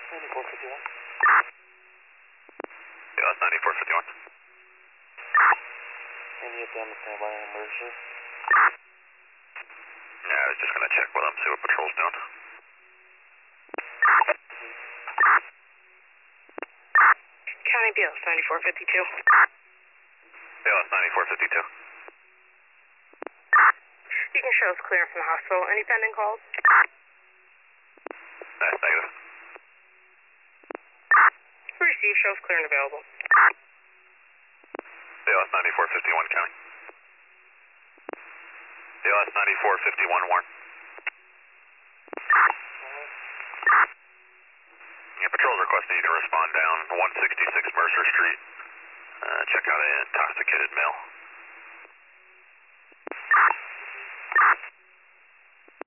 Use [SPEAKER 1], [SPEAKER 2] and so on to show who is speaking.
[SPEAKER 1] 9451.
[SPEAKER 2] Yeah, that's 9451.
[SPEAKER 1] Any of them standby on emergency?
[SPEAKER 2] Yeah, I was just gonna check with them, see what patrol's doing.
[SPEAKER 3] County BLS 9452.
[SPEAKER 2] BLS 9452.
[SPEAKER 3] You can show us clearance from the hospital. Any pending calls?
[SPEAKER 2] That's negative.
[SPEAKER 3] Receive, show us clear and available.
[SPEAKER 2] BLS 9451 county. BLS 9451 Warren. Yeah, patrol's requesting you to respond down 166 Mercer Street. Check out an intoxicated male.